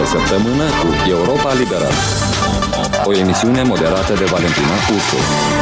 săptămână cu Europa Liberă. O emisiune moderată de Valentina Ursu.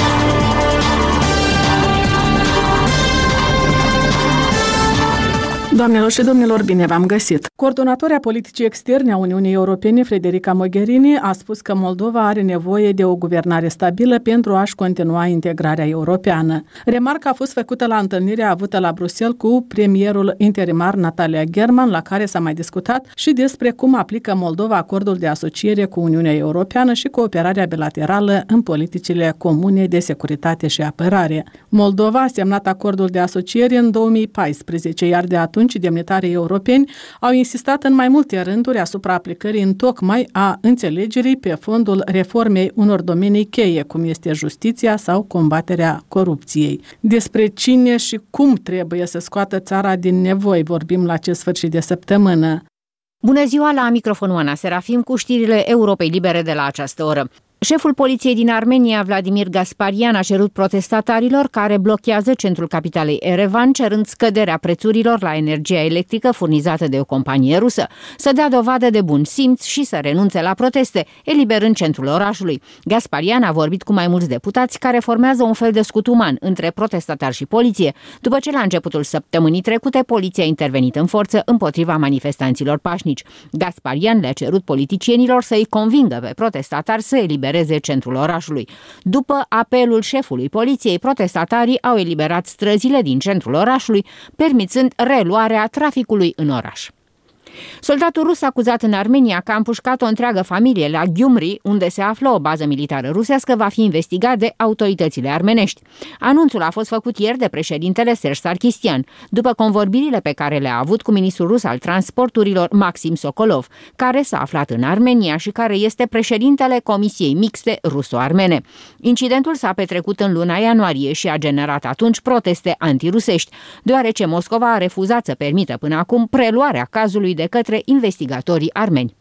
Doamnelor și domnilor, bine v-am găsit! Coordonatoarea politicii externe a Uniunii Europene, Federica Mogherini, a spus că Moldova are nevoie de o guvernare stabilă pentru a-și continua integrarea europeană. Remarca a fost făcută la întâlnirea avută la Bruxelles cu premierul interimar Natalia German, la care s-a mai discutat și despre cum aplică Moldova acordul de asociere cu Uniunea Europeană și cooperarea bilaterală în politicile comune de securitate și apărare. Moldova a semnat acordul de asociere în 2014, iar de atunci demnitarii europeni au insistat în mai multe rânduri asupra aplicării întocmai a înțelegerii pe fondul reformei unor domenii cheie, cum este justiția sau combaterea corupției. Despre cine și cum trebuie să scoată țara din nevoi vorbim la acest sfârșit de săptămână. Bună ziua, la microfon Oana Serafim cu știrile Europei Libere de la această oră. Șeful poliției din Armenia, Vladimir Gasparian, a cerut protestatarilor care blochează centrul capitalei Erevan, cerând scăderea prețurilor la energia electrică furnizată de o companie rusă, să dea dovadă de bun simț și să renunțe la proteste, eliberând centrul orașului. Gasparian a vorbit cu mai mulți deputați care formează un fel de scut uman între protestatari și poliție, după ce la începutul săptămânii trecute poliția a intervenit în forță împotriva manifestanților pașnici. Gasparian le-a cerut politicienilor să îi convingă pe protestatari să elibereze centrul orașului. După apelul șefului poliției, protestatarii au eliberat străzile din centrul orașului, permițând reluarea traficului în oraș. Soldatul rus acuzat în Armenia că a împușcat o întreagă familie la Gyumri, unde se află o bază militară rusească, va fi investigat de autoritățile armenești. Anunțul a fost făcut ieri de președintele Serge Sarkisian, după convorbirile pe care le-a avut cu ministrul rus al transporturilor Maxim Sokolov, care s-a aflat în Armenia și care este președintele Comisiei Mixte ruso-armene. Incidentul s-a petrecut în luna ianuarie și a generat atunci proteste antirusești, deoarece Moscova a refuzat să permită până acum preluarea cazului de către investigatorii armeni.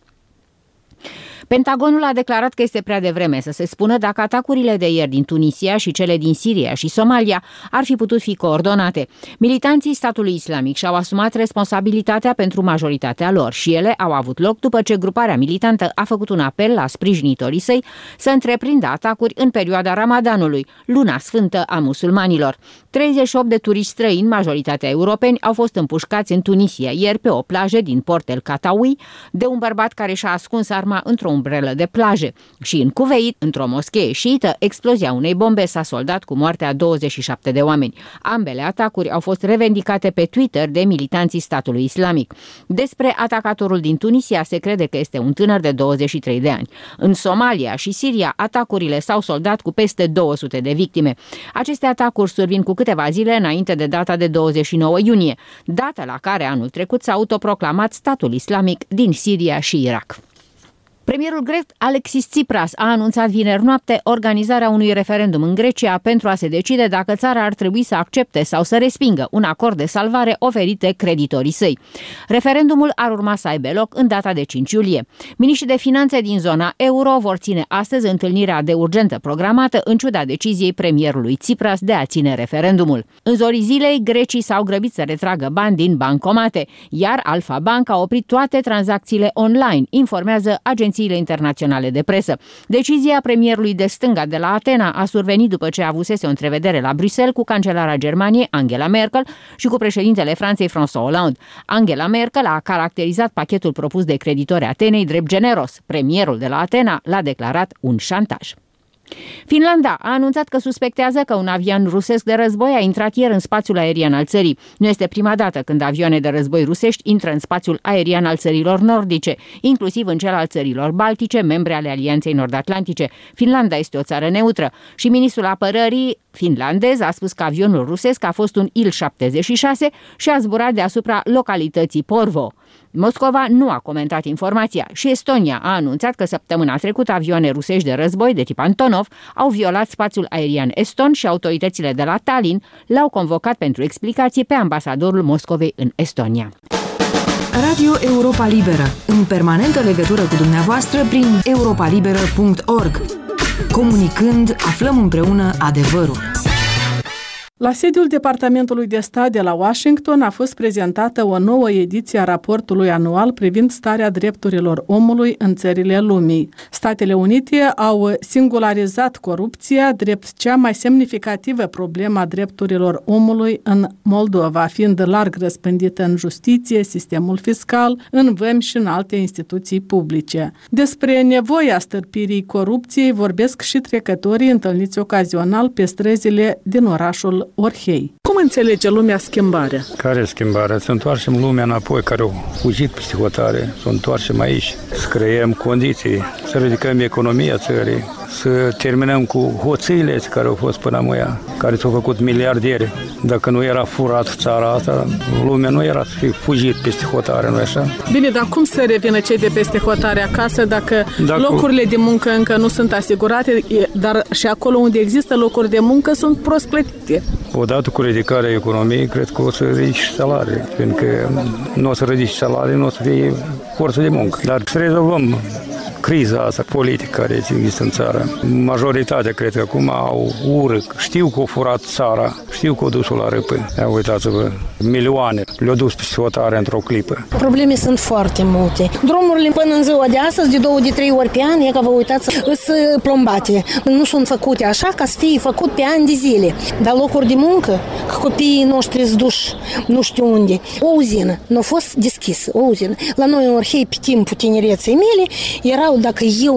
Pentagonul a declarat că este prea devreme să se spună dacă atacurile de ieri din Tunisia și cele din Siria și Somalia ar fi putut fi coordonate. Militanții statului islamic și-au asumat responsabilitatea pentru majoritatea lor și ele au avut loc după ce gruparea militantă a făcut un apel la sprijinitorii săi să întreprindă atacuri în perioada Ramadanului, luna sfântă a musulmanilor. 38 de turiști străini, majoritatea europeni, au fost împușcați în Tunisia ieri pe o plajă din Port El Katawi de un bărbat care și-a ascuns arma într-o umbrelă de plaje. Și în Kuwait, într-o moschee șiită, explozia unei bombe s-a soldat cu moartea 27 de oameni. Ambele atacuri au fost revendicate pe Twitter de militanții statului islamic. Despre atacatorul din Tunisia se crede că este un tânăr de 23 de ani. În Somalia și Siria, atacurile s-au soldat cu peste 200 de victime. Aceste atacuri survin cu câteva zile înainte de data de 29 iunie, data la care anul trecut s-a autoproclamat statul islamic din Siria și Irak. Premierul grec Alexis Tsipras a anunțat vineri noapte organizarea unui referendum în Grecia pentru a se decide dacă țara ar trebui să accepte sau să respingă un acord de salvare oferit de creditorii săi. Referendumul ar urma să aibă loc în data de 5 iulie. Miniștrii de finanțe din zona euro vor ține astăzi întâlnirea de urgență programată în ciuda deciziei premierului Tsipras de a ține referendumul. În zorii zilei, grecii s-au grăbit să retragă bani din bancomate, iar Alpha Bank a oprit toate tranzacțiile online, informează agențiile internaționale de presă. Decizia premierului de stânga de la Atena a survenit după ce avusese o întrevedere la Bruxelles cu cancelara Germaniei Angela Merkel și cu președintele Franței François Hollande. Angela Merkel a caracterizat pachetul propus de creditori Atenei drept generos. Premierul de la Atena l-a declarat un șantaj. Finlanda a anunțat că suspectează că un avion rusesc de război a intrat ieri în spațiul aerian al țării. Nu este prima dată când avioane de război rusești intră în spațiul aerian al țărilor nordice, inclusiv în cel al țărilor baltice, membre ale Alianței Nord-Atlantice. Finlanda este o țară neutră și ministrul apărării finlandez a spus că avionul rusesc a fost un Il-76 și a zburat deasupra localității Porvoo. Moscova nu a comentat informația și Estonia a anunțat că săptămâna trecută avioane rusești de război de tip Antonov au violat spațiul aerian eston și autoritățile de la Tallinn l-au convocat pentru explicații pe ambasadorul Moscovei în Estonia. Radio Europa Liberă, în permanentă legătură cu dumneavoastră prin europalibera.org. Comunicând, aflăm împreună adevărul. La sediul Departamentului de Stat de la Washington a fost prezentată o nouă ediție a raportului anual privind starea drepturilor omului în țările lumii. Statele Unite au singularizat corupția drept cea mai semnificativă problemă a drepturilor omului în Moldova, fiind larg răspândită în justiție, sistemul fiscal, în vămi și în alte instituții publice. Despre nevoia stârpirii corupției vorbesc și trecătorii întâlniți ocazional pe străzile din orașul Orhei. Cum înțelege lumea schimbarea? Care schimbare? Să întoarcem lumea înapoi, care au fugit peste hotare, să o întoarcem aici, să creăm condiții, să ridicăm economia țării, să terminăm cu hoțiile care au fost până acum, care s-au făcut miliardieri. Dacă nu era furat țara asta, lumea nu era să fie fugit peste hotare, nu așa? Bine, dar cum să revină cei de peste hotare acasă dacă locurile de muncă încă nu sunt asigurate, dar și acolo unde există locuri de muncă sunt prost plătite? Odată cu ridicarea economiei, cred că o să ridici salarii, pentru că nu o să ridici salarii, nu o să fie forță de muncă. Dar să rezolvăm criza asta politică care există în țară. Majoritatea, cred că acum au ură. Știu că au furat țara, știu că au dus-o la râpă. Uitați-vă, milioane le-au dus pe hotare într-o clipă. Probleme sunt foarte multe. Drumurile până în ziua de astăzi, de 2-3 ori pe an, e că vă uitați, sunt plombate. Nu sunt făcute așa ca să fie făcut pe ani de zile. Dar locuri de muncă, că copiii noștri sunt duși nu știu unde. O uzină nu a fost deschisă, o uzină. La noi în Orhei, pe timpul tinereței mele, erau, dacă eu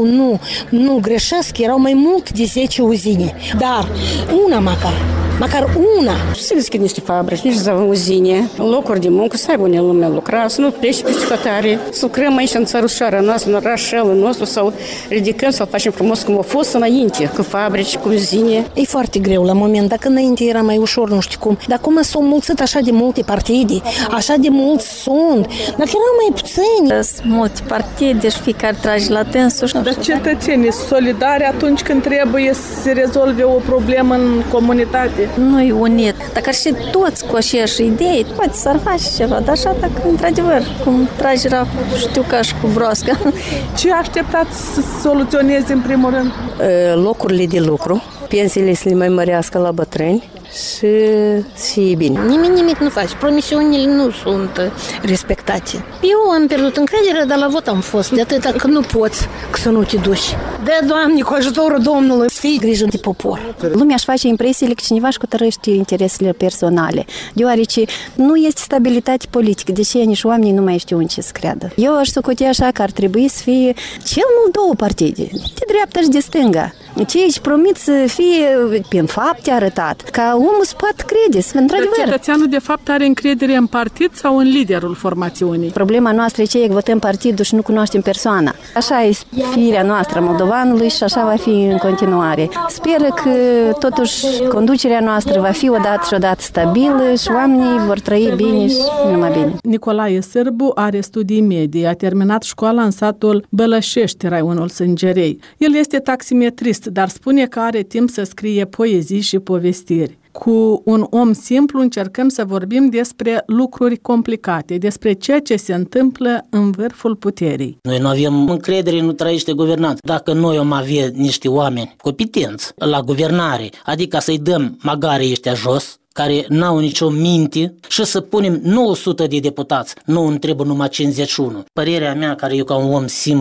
nu greșesc, erau mai mult de 10 uzine. Dar una măcar una. Să deschid niște fabrici, niște uzine, locuri de muncă, să aibă unde lumea lucra, să nu pleci peste hotare, să lucrăm aici în țărușoara noastră, în orașelul nostru, să ridicăm, să-l facem frumos cum a fost înainte, cu fabrici, cu uzine. E foarte greu la moment, dacă înainte era mai ușor, nu știu cum, dar acum s-au mulțit așa de multe partide, așa de mulți sunt, dacă erau mai puțini. Sunt multe partide și fiecare trage la tensul. Dar cetățenii solidari atunci când trebuie să se rezolve o problemă în comunitate? Nu-i unit. Dacă ar și toți cu aceeași idee, poate s-ar face ceva, dar așa dacă, într-adevăr, cum tragerea, știu ca și cu broasca. Ce așteptați să soluționeze în primul rând? Locurile de lucru, pensiile să le mai mărească la bătrâni și să fie bine. Nimic nu faci. Promisiunile nu sunt respectate. Eu am pierdut încrederea, dar la vot am fost. De atâta că nu poți să nu te duci. De Doamne, cu ajutorul Domnului, să fii grijă de popor. Lumea își face impresiile că cineva își cutărăște interesele personale, deoarece nu este stabilitate politică, deși nici oamenii nu mai știu în ce să creadă. Eu aș socotea așa că ar trebui să fie cel mult două partide, de dreapta și de stânga. Cei ce promit să fie prin fapte arătat, ca omul să poată crede, într-adevăr. Cetățeanul de fapt are încredere în partid sau în liderul formațiunii? Problema noastră e că votăm partidul și nu cunoaștem persoana. Așa e firea noastră moldovanului și așa va fi în continuare. Sper că totuși conducerea noastră va fi odată și odată stabilă și oamenii vor trăi bine și numai bine. Nicolae Sârbu are studii medii, a terminat școala în satul Bălășești, raionul Sângerei. El este taximetrist, dar spune că are timp să scrie poezii și povestiri. Cu un om simplu încercăm să vorbim despre lucruri complicate, despre ceea ce se întâmplă în vârful puterii. Noi nu avem încredere, nu trăiește guvernanță. Dacă noi am avea niște oameni competenți la guvernare, adică să-i dăm magarii ăștia jos, care n-au nicio minte, și să punem 900 de deputați, nu îmi trebuie numai 51. Părerea mea, care eu ca un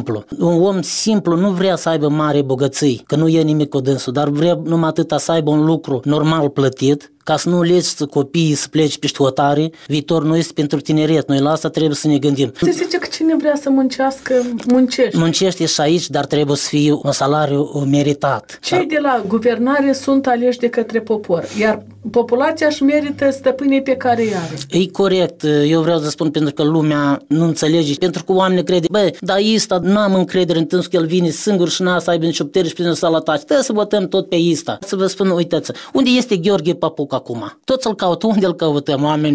om simplu nu vrea să aibă mare bogății, că nu e nimic cu dânsul, dar vrea numai atâta să aibă un lucru normal plătit, ca să nu legi copiii să plece peste hotare. Viitor nu este pentru tineret, noi la asta trebuie să ne gândim. Se zice că cine vrea să muncească, muncește. Muncește și aici, dar trebuie să fie un salariu meritat. Cei de la guvernare sunt aleși de către popor, iar populația își merită stăpânii pe care îi are. E corect, eu vreau să spun pentru că lumea nu înțelege, pentru că oamenii crede, dar ăsta nu am încredere în tânsul că el vine singur și n-a să aibă nicio putere și prin salataci. Trebuie să votăm tot pe ăsta. Să vă spun, uitați, unde este Gheorghe Papuc acum? Toți îl caută, unde îl căutăm, oameni buni?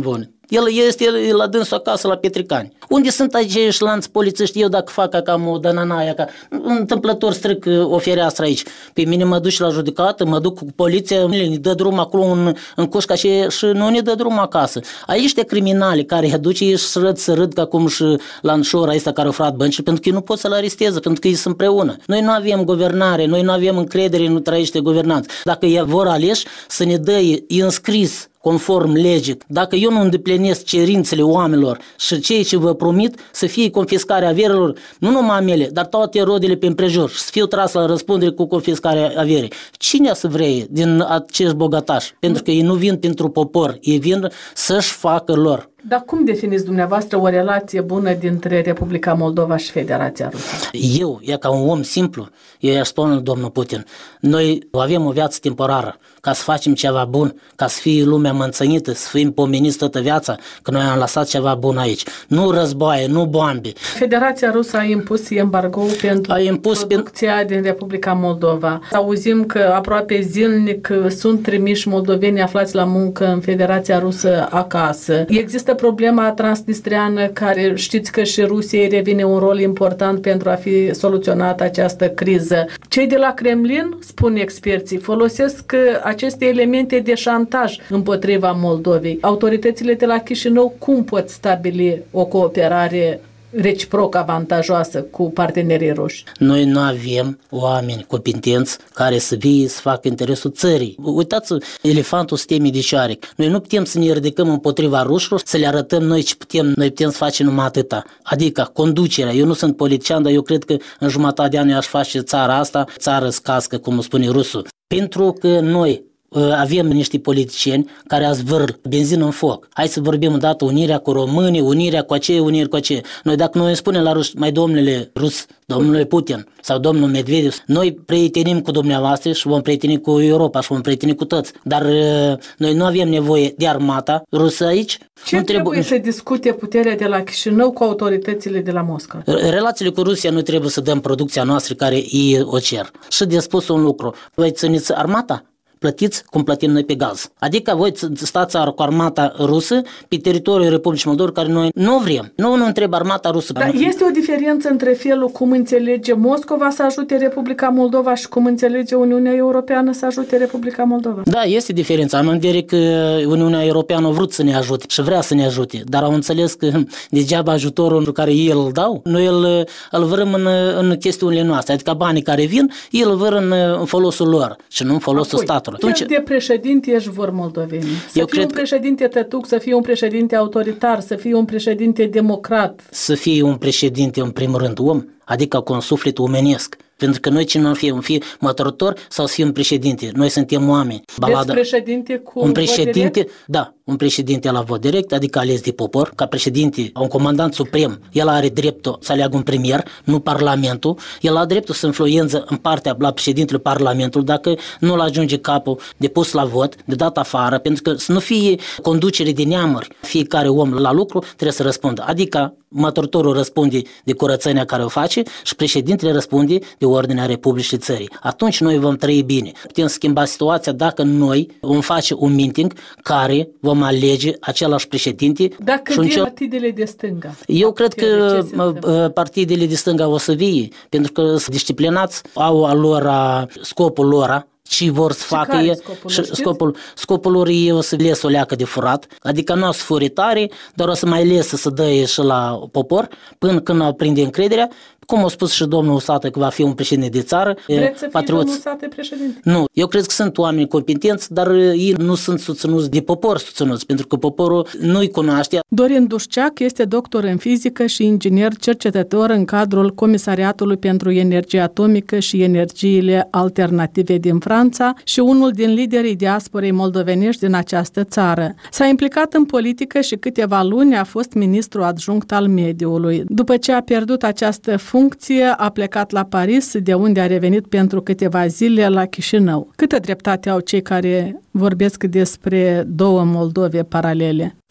El este la dânsul acasă la Petricani. Unde sunt acești lanți polițiști? Eu dacă fac cam o dănănaia, ca întâmplător stric o fereastră aici, pe mine mă duc la judecată, mă duc cu poliția, ne dă drum acolo în cușca și nu ne dă drum acasă. Aici de criminali care îi aduce ei să râd ca cum și la înșora ăsta care au furat bănci, pentru că nu pot să-l aresteze, pentru că ei sunt împreună. Noi nu avem guvernare, noi nu avem încredere în trăiește guvernanți. Dacă ei vor aleși să ne dă înscris conform legii, dacă eu nu îndeplinesc cerințele oamenilor și cei ce vă promit să fie confiscarea averilor, nu numai mele, dar toate rodele pe împrejur și să fiu tras la răspundere cu confiscarea averii. Cine să vrei din acești bogatași? Pentru că ei nu vin pentru popor, ei vin să-și facă lor. Dar cum definiți dumneavoastră o relație bună dintre Republica Moldova și Federația Rusă? Eu, ca un om simplu, eu i-aș spune lui domnul Putin, noi avem o viață temporară, ca să facem ceva bun, ca să fie lumea mânțănită, să fim pomeniți toată viața, că noi am lăsat ceva bun aici. Nu războaie, nu bombe. Federația Rusă a impus embargo pentru producția din Republica Moldova. Auzim că aproape zilnic sunt trimiși moldoveni aflați la muncă în Federația Rusă acasă. Există problema transnistreană, care știți că și Rusiei revine un rol important pentru a fi soluționată această criză. Cei de la Kremlin, spun experții, folosesc aceste elemente de șantaj împotriva Moldovei. Autoritățile de la Chișinău cum pot stabili o cooperare reciproc avantajoasă cu partenerii ruși? Noi nu avem oameni competenți care să vie să facă interesul țării. Uitați elefantul sistemii de șoarec. Noi nu putem să ne ridicăm împotriva rușilor, să le arătăm noi ce putem, noi putem să facem numai atâta. Adică conducerea. Eu nu sunt politician, dar eu cred că în jumătate de an eu aș face țara asta, țară scască, cum spune rusul. Pentru că noi avem niște politicieni care azvârl benzină în foc. Hai să vorbim odată unirea cu românii, unirea cu aceea, unirea cu aceea. Noi dacă noi spunem la ruși, mai domnule rus, domnule Putin sau domnul Medvedev, noi prietenim cu dumneavoastră și vom prieteni cu Europa și vom prieteni cu toți. Dar noi nu avem nevoie de armata rusă aici. Ce trebuie să discute puterea de la Chișinău cu autoritățile de la Moscova? Relațiile cu Rusia noi trebuie să dăm producția noastră care ei o cer. Și de spus un lucru, voi țineți armata? Plătiți cum plătim noi pe gaz. Adică voi stați cu armata rusă pe teritoriul Republicii Moldova, care noi nu vrem. Nu întreb armata rusă. Dar este o diferență între felul cum înțelege Moscova să ajute Republica Moldova și cum înțelege Uniunea Europeană să ajute Republica Moldova? Da, este diferență. Am în vedere că Uniunea Europeană a vrut să ne ajute și vrea să ne ajute, dar au înțeles că degeaba ajutorul pe care ei îl dau, noi îl vrem în chestiunile noastre. Adică banii care vin, ei îl vrem în folosul lor și nu în folosul statului. Ce de președinte ești vor moldovenii? Să fie un președinte tătuc, să fie un președinte autoritar, să fie un președinte democrat? Să fie un președinte, în primul rând, om, adică cu un suflet omenesc. Pentru că noi cine nu fie măturător sau să fie un președinte. Noi suntem oameni. Veți președinte cu un președinte, da, un președinte la vot direct, adică ales de popor, ca președinte, un comandant suprem, el are dreptul să aleagă un premier, nu parlamentul, el are dreptul să influență în partea la președintele parlamentul, dacă nu îl ajunge capul de pus la vot, de dat afară, pentru că să nu fie conducere de neamuri, fiecare om la lucru trebuie să răspundă, adică măturătorul răspunde de curățenia care o face și președintele răspunde de ordinea Republicii țării. Atunci noi vom trăi bine. Putem schimba situația dacă noi vom face un meeting care vom alege același președinte. Dacă vin partidele de stânga. Eu cred că partidele de stânga o să vie, pentru că sunt disciplinați, au scopul lor, ce vor să facă ei, scopul lor e o să les o leacă de furat, adică nu o să fure tare, dar o să mai lesă să dă și la popor, până când au prinde încrederea, cum a spus și domnul Usată că va fi un președinte de țară. Vreți să fie domnul Usată președinte? Nu, eu cred că sunt oameni competenți, dar ei nu sunt susținuți de popor, pentru că poporul nu-i cunoaște. Dorin Dușceac este doctor în fizică și inginer cercetător în cadrul Comisariatului pentru Energie Atomică și Energiile Alternative din Franța și unul din liderii diasporei moldovenești din această țară. S-a implicat în politică și câteva luni a fost ministru adjunct al mediului. După ce a pierdut această funcție, a plecat la Paris, de unde a revenit pentru câteva zile la Chișinău. Câtă dreptate au cei care vorbesc despre două Moldove paralele?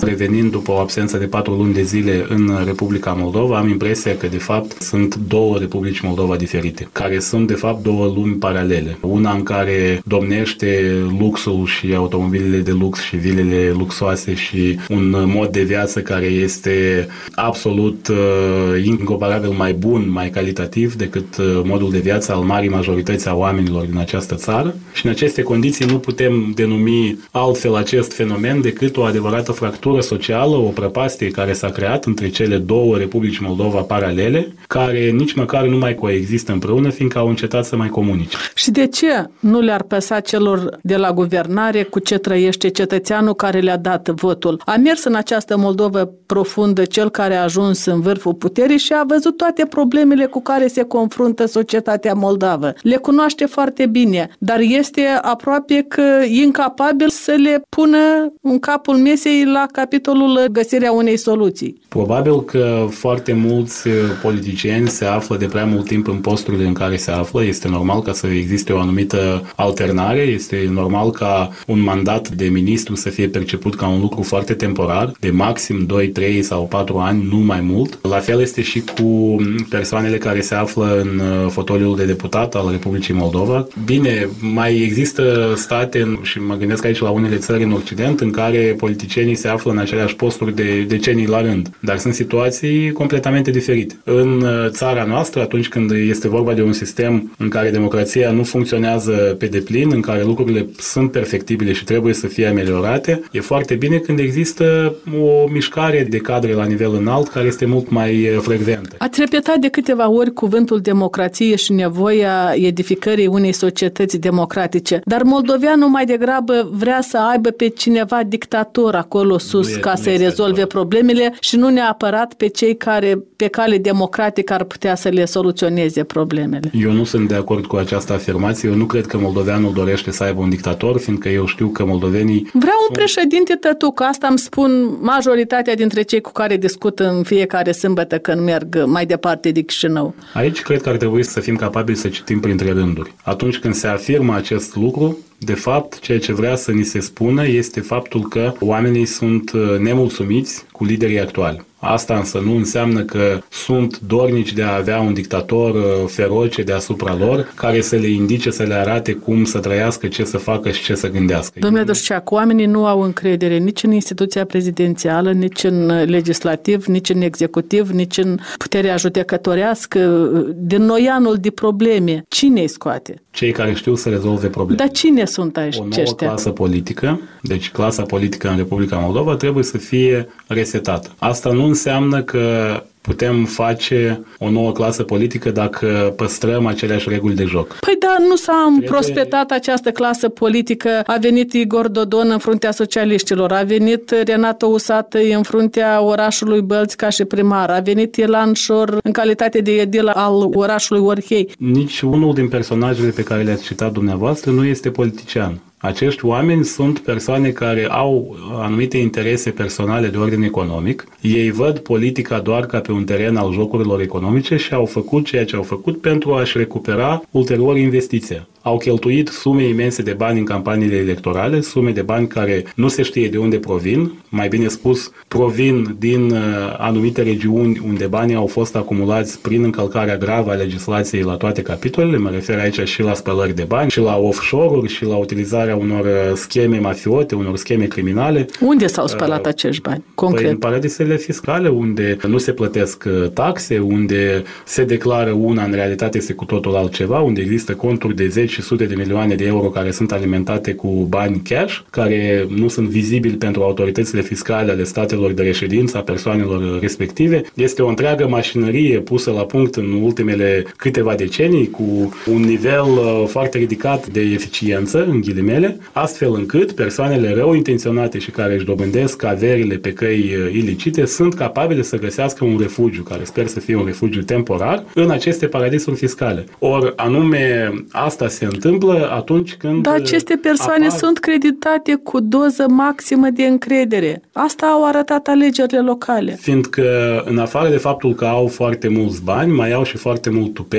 revenind după o absență de 4 luni de zile în Republica Moldova, am impresia că, de fapt, sunt două Republici Moldova diferite, care sunt, de fapt, două lumi paralele. Una în care domnește luxul și automobilele de lux și vilele luxoase și un mod de viață care este absolut incomparabil mai bun, mai calitativ decât modul de viață al marii majorități a oamenilor din această țară. Și în aceste condiții nu putem denumi altfel acest fenomen decât o adevărată fractură socială, o prăpastie care s-a creat între cele două Republici Moldova paralele, care nici măcar nu mai coexistă împreună, fiindcă au încetat să mai comunice. Și de ce nu le-ar păsa celor de la guvernare cu ce trăiește cetățeanul care le-a dat votul? A mers în această Moldovă profundă cel care a ajuns în vârful puterii și a văzut toate problemele cu care se confruntă societatea moldavă. Le cunoaște foarte bine, dar este aproape că incapabil să le pună în capul mesei la capitolul găsirea unei soluții. Probabil că foarte mulți politicieni se află de prea mult timp în posturile în care se află. Este normal ca să existe o anumită alternare, este normal ca un mandat de ministru să fie perceput ca un lucru foarte temporar, de maxim 2, 3 sau 4 ani, nu mai mult. La fel este și cu persoanele care se află în fotoliul de deputat al Republicii Moldova. Bine, mai există state, și mă gândesc aici la unele țări în Occident, în care politicienii se află în aceleași posturi de decenii la rând. Dar sunt situații completamente diferite. În țara noastră, atunci când este vorba de un sistem în care democrația nu funcționează pe deplin, în care lucrurile sunt perfectibile și trebuie să fie ameliorate, e foarte bine când există o mișcare de cadre la nivel înalt care este mult mai frecventă. Ați repetat de câteva ori cuvântul democrație și nevoia edificării unei societăți democratice, dar moldoveanul mai degrabă vrea să aibă pe cineva dictator acolo sus ca să-i rezolve problemele și nu neapărat pe cei care pe cale democratică ar putea să le soluționeze problemele. Eu nu sunt de acord cu această afirmație. Eu nu cred că moldoveanul dorește să aibă un dictator, fiindcă eu știu că moldovenii... Vreau un președinte tătuc, asta îmi spun majoritatea dintre cei cu care discut în fiecare sâmbătă când merg mai departe de Chișinău. Aici cred că ar trebui să fim capabili să citim printre rânduri. Atunci când se afirmă acest lucru, de fapt, ceea ce vrea să ni se spună este faptul că oamenii sunt nemulțumiți cu liderii actuali. Asta însă nu înseamnă că sunt dornici de a avea un dictator feroce deasupra lor, care să le indice, să le arate cum să trăiască, ce să facă și ce să gândească. Domnule Dușceac, oamenii nu au încredere nici în instituția prezidențială, nici în legislativ, nici în executiv, nici în puterea judecătorească. Din noianul de probleme, cine îi scoate? Cei care știu să rezolve probleme. Dar cine sunt aceștia? O nouă clasă politică, deci clasa politică în Republica Moldova trebuie să fie resetată. Asta nu înseamnă că putem face o nouă clasă politică dacă păstrăm aceleași reguli de joc. Păi da, nu s-a prospetat această clasă politică. A venit Igor Dodon în fruntea socialiștilor, a venit Renato Usatăi în fruntea orașului Bălți ca și primar, a venit Ilan Șor în calitate de edil al orașului Orhei. Nici unul din personajele pe care le-ați citat dumneavoastră nu este politician. Acești oameni sunt persoane care au anumite interese personale de ordin economic. Ei văd politica doar ca pe un teren al jocurilor economice și au făcut ceea ce au făcut pentru a-și recupera ulterior investiția. Au cheltuit sume imense de bani în campaniile electorale, sume de bani care nu se știe de unde provin, mai bine spus, provin din anumite regiuni unde banii au fost acumulați prin încălcarea gravă a legislației la toate capitolele, mă refer aici și la spălări de bani, și la offshore-uri, și la utilizarea unor scheme mafiote, unor scheme criminale. Unde s-au spălat acești bani, concret? Păi în paradisele fiscale, unde nu se plătesc taxe, unde se declară una, în realitate este cu totul altceva, unde există conturi de 10 și sute de milioane de euro care sunt alimentate cu bani cash, care nu sunt vizibili pentru autoritățile fiscale ale statelor de reședință a persoanelor respective. Este o întreagă mașinărie pusă la punct în ultimele câteva decenii cu un nivel foarte ridicat de eficiență, în ghilimele, astfel încât persoanele rău intenționate și care își dobândesc averile pe căi ilicite sunt capabile să găsească un refugiu, care sper să fie un refugiu temporar, în aceste paradisuri fiscale. Ori anume asta se întâmplă atunci când... Dar aceste persoane sunt creditate cu doză maximă de încredere. Asta au arătat alegerile locale. Fiindcă, în afară de faptul că au foarte mulți bani, mai au și foarte mult tupeu,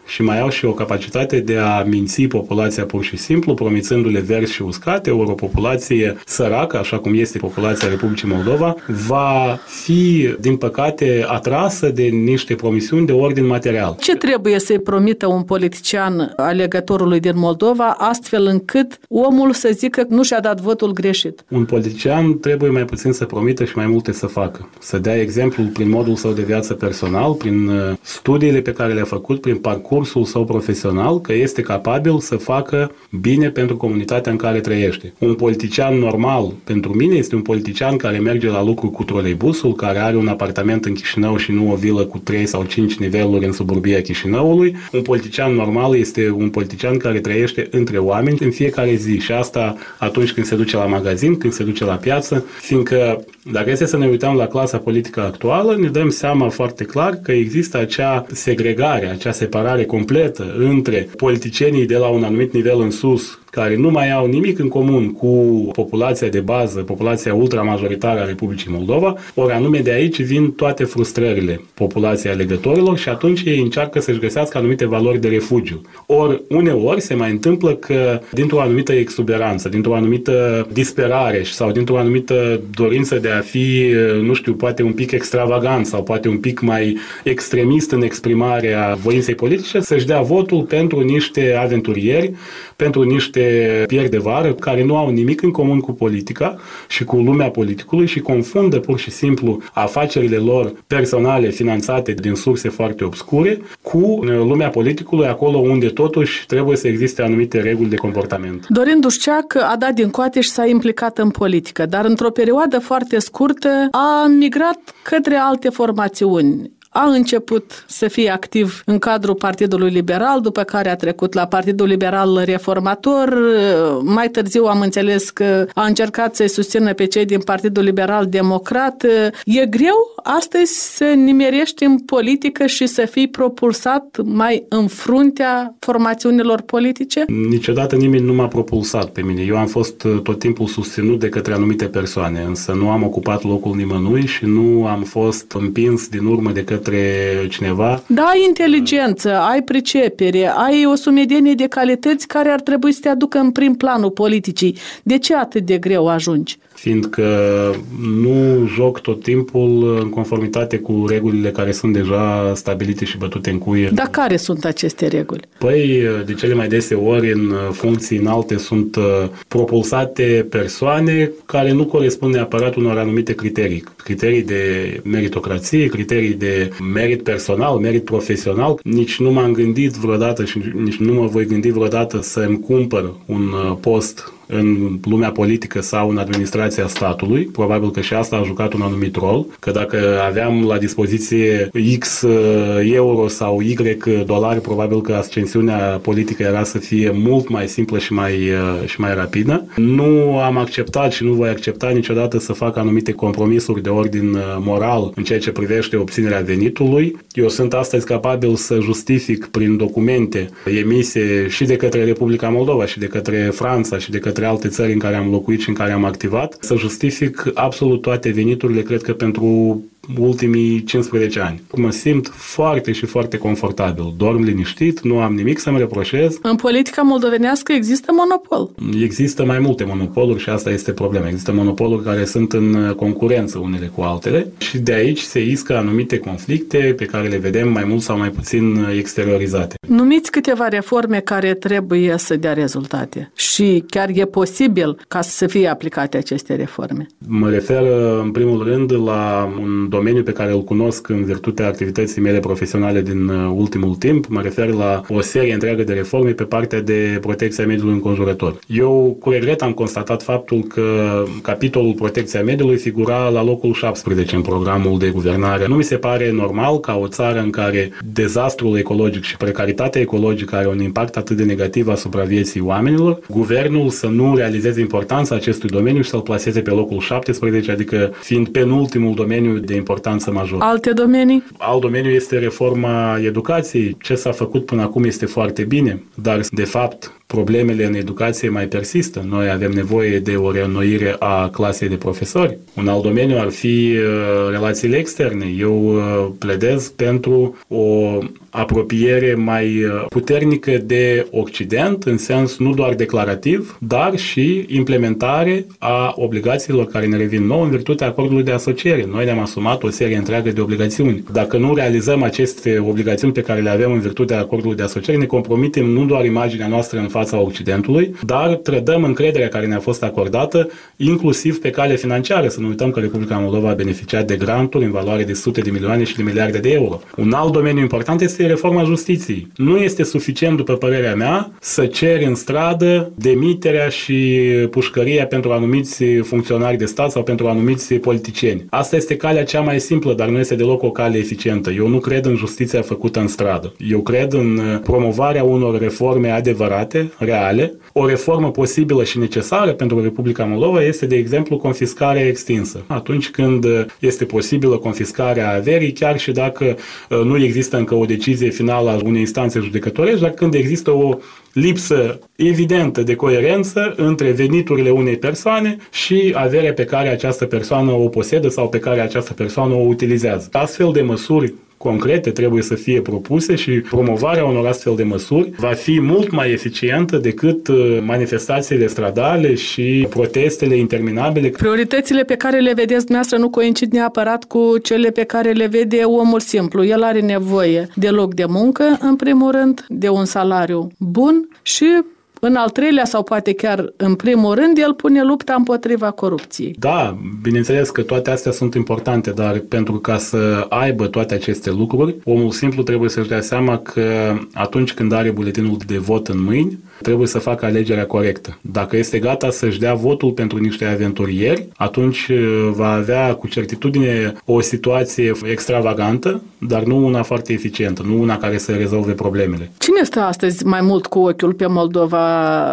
și mai au și o capacitate de a minți populația pur și simplu, promițându-le verzi și uscate, ori o populație săracă, așa cum este populația Republicii Moldova, va fi, din păcate, atrasă de niște promisiuni de ordin material. Ce trebuie să-i promită un politician alegătorului din Moldova, astfel încât omul să zică că nu și-a dat votul greșit? Un politician trebuie mai puțin să promită și mai multe să facă. Să dea exemplul prin modul său de viață personal, prin studiile pe care le-a făcut, prin parcursul său profesional, că este capabil să facă bine pentru comunitatea în care trăiește. Un politician normal, pentru mine, este un politician care merge la lucru cu troleibusul, care are un apartament în Chișinău și nu o vilă cu 3 sau 5 niveluri în suburbia Chișinăului. Un politician normal este un politician care trăiește între oameni în fiecare zi și asta atunci când se duce la magazin, când se duce la piață, fiindcă dacă este să ne uităm la clasa politică actuală, ne dăm seama foarte clar că există acea segregare, acea separare completă între politicienii de la un anumit nivel în sus, care nu mai au nimic în comun cu populația de bază, populația ultramajoritară a Republicii Moldova, ori anume de aici vin toate frustrările populației alegătorilor și atunci ei încearcă să-și găsească anumite valori de refugiu. Ori uneori se mai întâmplă că dintr-o anumită exuberanță, dintr-o anumită disperare sau dintr-o anumită dorință de a fi, nu știu, poate un pic extravagant sau poate un pic mai extremist în exprimarea voinței politice, să-și dea votul pentru niște aventurieri, pentru niște pieri de vară care nu au nimic în comun cu politica și cu lumea politicului și confundă pur și simplu afacerile lor personale finanțate din surse foarte obscure cu lumea politicului, acolo unde totuși trebuie să existe anumite reguli de comportament. Dorin Dușceac a dat din coate și s-a implicat în politică, dar într-o perioadă foarte scurtă a migrat către alte formațiuni. A început să fie activ în cadrul Partidului Liberal, după care a trecut la Partidul Liberal Reformator. Mai târziu am înțeles că a încercat să-i susțină pe cei din Partidul Liberal Democrat. E greu astăzi să nimerești în politică și să fii propulsat mai în fruntea formațiunilor politice? Niciodată nimeni nu m-a propulsat pe mine. Eu am fost tot timpul susținut de către anumite persoane, însă nu am ocupat locul nimănui și nu am fost împins din urmă de către cineva. Da, ai inteligență, ai pricepere, ai o sumedenie de calități care ar trebui să te aducă în prim planul politicii. De ce atât de greu ajungi? Fiindcă nu joc tot timpul în conformitate cu regulile care sunt deja stabilite și bătute în cuie. Dar care sunt aceste reguli? Păi, de cele mai dese ori, în funcții înalte sunt propulsate persoane care nu corespund neapărat unor anumite criterii. Criterii de meritocrație, criterii de merit personal, merit profesional. Nici nu m-am gândit vreodată și nici nu mă voi gândi vreodată să-mi cumpăr un post în lumea politică sau în administrația statului. Probabil că și asta a jucat un anumit rol, că dacă aveam la dispoziție X euro sau Y dolari, probabil că ascensiunea politică era să fie mult mai simplă și mai rapidă. Nu am acceptat și nu voi accepta niciodată să fac anumite compromisuri de ordin moral în ceea ce privește obținerea venitului. Eu sunt astăzi capabil să justific prin documente emise și de către Republica Moldova și de către Franța și de către alte țări în care am locuit și în care am activat, să justific absolut toate veniturile, cred că pentru ultimii 15 ani. Mă simt foarte și foarte confortabil. Dorm liniștit, nu am nimic să-mi reproșez. În politica moldovenească există monopol. Există mai multe monopoluri și asta este problema. Există monopoluri care sunt în concurență unele cu altele și de aici se iscă anumite conflicte pe care le vedem mai mult sau mai puțin exteriorizate. Numiți câteva reforme care trebuie să dea rezultate și chiar e posibil ca să fie aplicate aceste reforme. Mă refer în primul rând la un domeniu pe care îl cunosc în virtutea activității mele profesionale din ultimul timp. Mă refer la o serie întreagă de reforme pe partea de protecția mediului înconjurător. Eu cu regret am constatat faptul că capitolul protecția mediului figura la locul 17 în programul de guvernare. Nu mi se pare normal ca o țară în care dezastrul ecologic și precaritatea ecologică are un impact atât de negativ asupra vieții oamenilor, guvernul să nu realizeze importanța acestui domeniu și să-l plaseze pe locul 17, adică fiind penultimul domeniu de importanță majoră. Alte domenii? Alt domeniu este reforma educației. Ce s-a făcut până acum este foarte bine, dar de fapt problemele în educație mai persistă. Noi avem nevoie de o reînnoire a clasei de profesori. Un alt domeniu ar fi relațiile externe. Eu pledez pentru o apropiere mai puternică de Occident, în sens nu doar declarativ, dar și implementare a obligațiilor care ne revin nouă în virtutea acordului de asociere. Noi ne-am asumat o serie întreagă de obligațiuni. Dacă nu realizăm aceste obligațiuni pe care le avem în virtutea acordului de asociere, ne compromitem nu doar imaginea noastră în fața Occidentului, dar trădăm încrederea care ne-a fost acordată, inclusiv pe cale financiară. Să nu uităm că Republica Moldova a beneficiat de granturi în valoare de sute de milioane și de miliarde de euro. Un alt domeniu important este reforma justiției. Nu este suficient, după părerea mea, să ceri în stradă demiterea și pușcăria pentru anumiți funcționari de stat sau pentru anumiți politicieni. Asta este calea cea mai simplă, dar nu este deloc o cale eficientă. Eu nu cred în justiția făcută în stradă. Eu cred în promovarea unor reforme adevărate, reale. O reformă posibilă și necesară pentru Republica Moldova este, de exemplu, confiscarea extinsă. Atunci când este posibilă confiscarea averii, chiar și dacă nu există încă o decizie finală a unei instanțe judecătorești, dar când există o lipsă evidentă de coerență între veniturile unei persoane și averea pe care această persoană o posedă sau pe care această persoană o utilizează. Astfel de măsuri concrete trebuie să fie propuse și promovarea unor astfel de măsuri va fi mult mai eficientă decât manifestațiile stradale și protestele interminabile. Prioritățile pe care le vedeți dumneavoastră nu coincid neapărat cu cele pe care le vede omul simplu. El are nevoie de loc de muncă, în primul rând, de un salariu bun și în al treilea sau poate chiar în primul rând, el pune lupta împotriva corupției. Da, bineînțeles că toate astea sunt importante, dar pentru ca să aibă toate aceste lucruri, omul simplu trebuie să-și dea seama că atunci când are buletinul de vot în mâini, trebuie să facă alegerea corectă. Dacă este gata să-și dea votul pentru niște aventurieri, atunci va avea cu certitudine o situație extravagantă, dar nu una foarte eficientă, nu una care să rezolve problemele. Cine stă astăzi mai mult cu ochiul pe Moldova?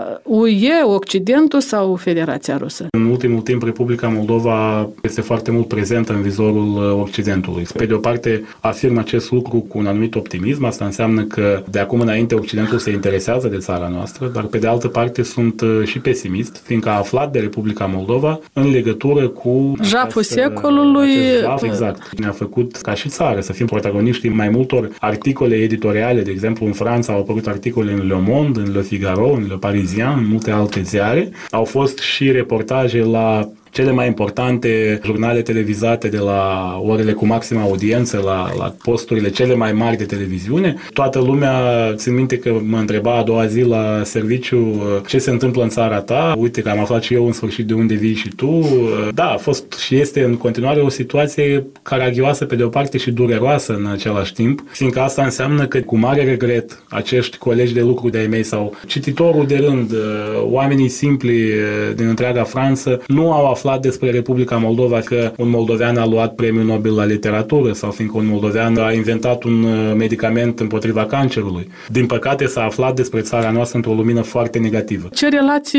UE, Occidentul sau Federația Rusă? În ultimul timp, Republica Moldova este foarte mult prezentă în vizorul Occidentului. Pe de o parte, afirm acest lucru cu un anumit optimism. Asta înseamnă că de acum înainte Occidentul se interesează de țara noastră, dar pe de altă parte sunt și pesimist, fiindcă a aflat de Republica Moldova în legătură cu jaful secolului. Exact. Ne-a făcut ca și țară să fim protagoniști mai multor articole editoriale. De exemplu, în Franța au apărut articole în Le Monde, în Le Figaro, în Le Parisien, în multe alte ziare. Au fost și reportaje la cele mai importante jurnale televizate de la orele cu maximă audiență, la posturile cele mai mari de televiziune. Toată lumea, țin minte că mă întreba a doua zi la serviciu ce se întâmplă în țara ta. Uite că am aflat și eu în sfârșit de unde vii și tu. Da, a fost și este în continuare o situație caragioasă pe de o parte și dureroasă în același timp, fiindcă asta înseamnă că cu mare regret acești colegi de lucru de-ai mei sau cititorul de rând, oamenii simpli din întreaga Franță nu au aflat despre Republica Moldova că un moldovean a luat premiul Nobel la literatură sau fiindcă un moldovean a inventat un medicament împotriva cancerului. Din păcate s-a aflat despre țara noastră într-o lumină foarte negativă. Ce relații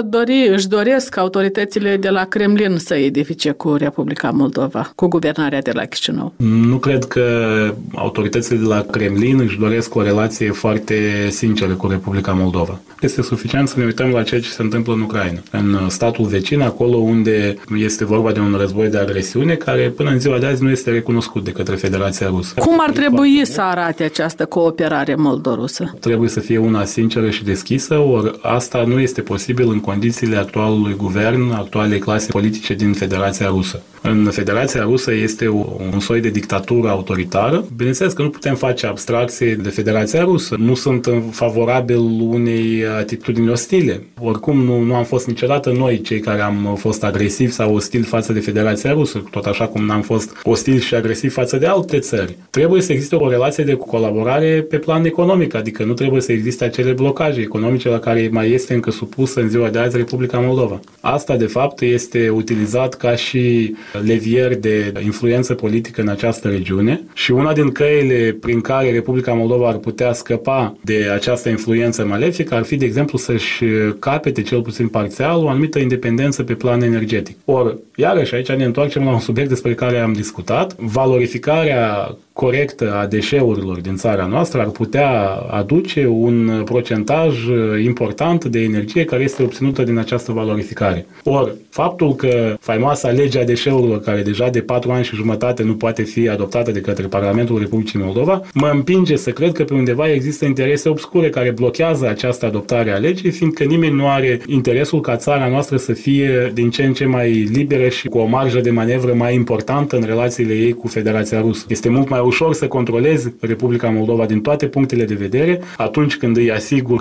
își doresc autoritățile de la Kremlin să edifice cu Republica Moldova, cu guvernarea de la Chișinău? Nu cred că autoritățile de la Kremlin își doresc o relație foarte sinceră cu Republica Moldova. Este suficient să ne uităm la ceea ce se întâmplă în Ucraina, în statul vecin, acolo unde este vorba de un război de agresiune care până în ziua de azi nu este recunoscut de către Federația Rusă. Cum ar trebui să arate această cooperare moldo-rusă? Trebuie să fie una sinceră și deschisă, ori asta nu este posibil în condițiile actualului guvern, actualei clase politice din Federația Rusă. În Federația Rusă este un soi de dictatură autoritară. Bineînțeles că nu putem face abstracție de Federația Rusă. Nu sunt favorabil unei atitudini ostile. Oricum nu am fost niciodată noi cei care am fost agresivi sau ostili față de Federația Rusă, tot așa cum n-am fost ostili și agresivi față de alte țări. Trebuie să existe o relație de colaborare pe plan economic, adică nu trebuie să existe acele blocaje economice la care mai este încă supusă în ziua de azi Republica Moldova. Asta, de fapt, este utilizat ca și levier de influență politică în această regiune și una din căile prin care Republica Moldova ar putea scăpa de această influență malefică ar fi, de exemplu, să-și capete, cel puțin parțial, o anumită independență pe plan energetic. Ori, iarăși, aici ne întoarcem la un subiect despre care am discutat. Valorificarea corectă a deșeurilor din țara noastră ar putea aduce un procentaj important de energie care este obținută din această valorificare. Ori, faptul că faimoasa legea deșeurilor, care deja de 4 ani și jumătate nu poate fi adoptată de către Parlamentul Republicii Moldova, mă împinge să cred că pe undeva există interese obscure care blochează această adoptare a legii, fiindcă nimeni nu are interesul ca țara noastră să fie din ce în ce mai liberă și cu o marjă de manevră mai importantă în relațiile ei cu Federația Rusă. Este mult mai ușor să controlezi Republica Moldova din toate punctele de vedere atunci când îi asiguri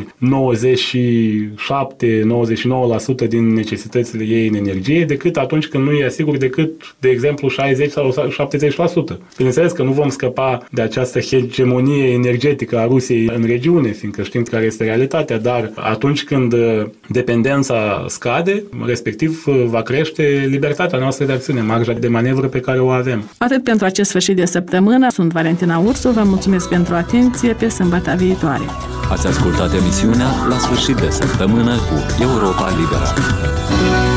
97-99% din necesitățile ei în energie, decât atunci când nu îi asiguri decât, de exemplu, 60 sau 70%. Bineînțeles că nu vom scăpa de această hegemonie energetică a Rusiei în regiune, fiindcă știm care este realitatea, dar atunci când dependența scade, respectiv va crește libertatea noastră de acțiune, marja de manevră pe care o avem. Atât pentru acest sfârșit de săptămână. Sunt Valentina Ursu, vă mulțumesc pentru atenție, pe sâmbătă viitoare. Ați ascultat emisiunea La sfârșit de săptămână cu Europa Liberă.